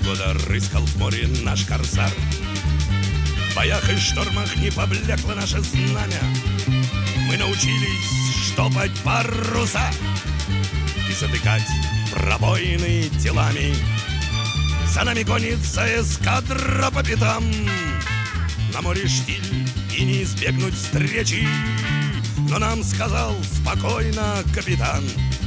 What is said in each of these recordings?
года рыскал в море наш корсар. В боях и штормах не поблекло наше знамя. Мы научились штопать паруса и затыкать пробоины телами. За нами гонится эскадра по пятам. На море штиль и не избегнуть встречи. Но нам сказал спокойно капитан: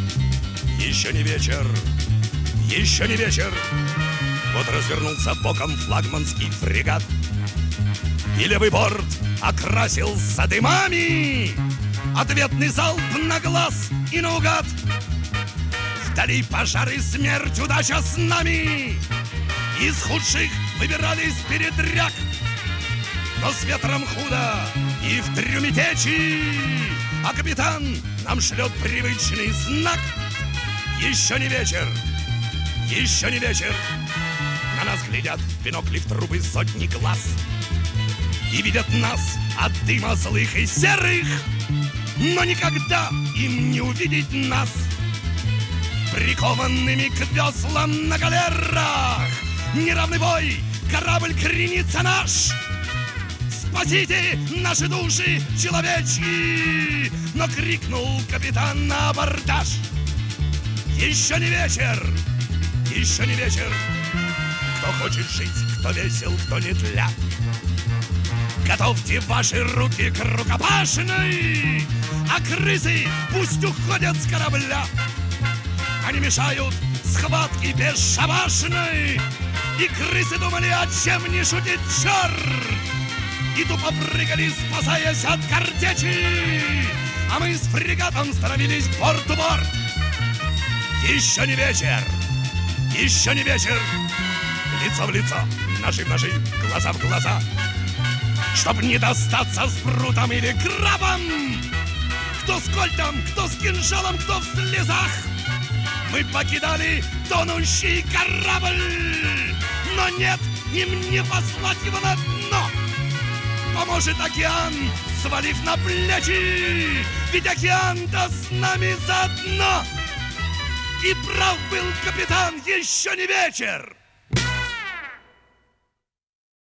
еще не вечер, еще не вечер. Вот развернулся боком флагманский фрегат, и левый борт окрасился дымами. Ответный залп на глаз и наугад. Вдали пожар и смерть, удача с нами. Из худших выбирались передряг, но с ветром худо и в трюме течи. А капитан нам шлет привычный знак: еще не вечер, еще не вечер. На нас глядят в бинокли в трубы сотни глаз и видят нас от дыма злых и серых, но никогда им не увидеть нас прикованными к веслам на галерах. Неравный бой, корабль кренится наш. Спасите наши души человечьи! Но крикнул капитан на абордаж: еще не вечер, еще не вечер. Кто хочет жить, кто весел, кто не тля, готовьте ваши руки к рукопашной. А крысы пусть уходят с корабля. Они мешают схватке бесшабашной. И крысы думали, о чем не шутит черт, и тупо прыгали, спасаясь от картечи. А мы с фрегатом становились борт-у-борт. Еще не вечер, еще не вечер. Лицо в лицо, ножи в ножи, глаза в глаза, чтоб не достаться с прутом или крабом. Кто с кольтом, кто с кинжалом, кто в слезах. Мы покидали тонущий корабль, но нет, им не послать его на дно. Поможет океан, свалив на плечи, ведь океан-то с нами заодно. И прав был капитан, еще не вечер.